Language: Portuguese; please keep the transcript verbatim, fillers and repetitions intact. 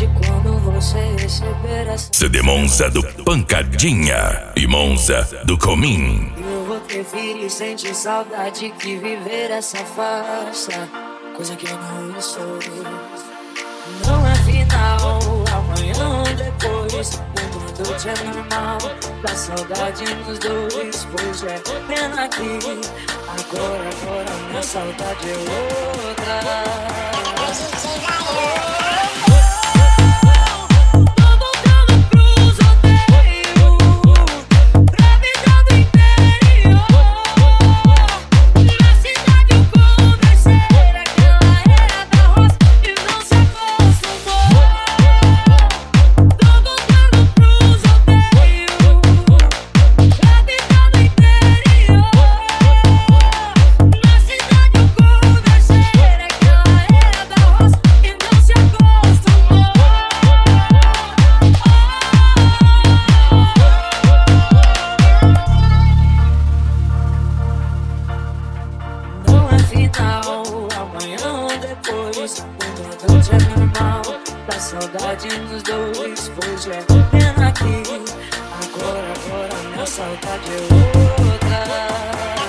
saudade quando você receber essa. C D Monza do Pancadinha e Monza do Comim. Eu vou preferir sentir saudade que viver essa farsa, coisa que eu não sou. Não é final, amanhã ou depois. Uma noite é normal, dá saudade nos dois. Pois é, pena que agora, agora minha saudade é outra. Amanhã ou depois, uma noite é normal, dá saudade nos dois. Pois é, pena que agora, agora minha saudade é outra.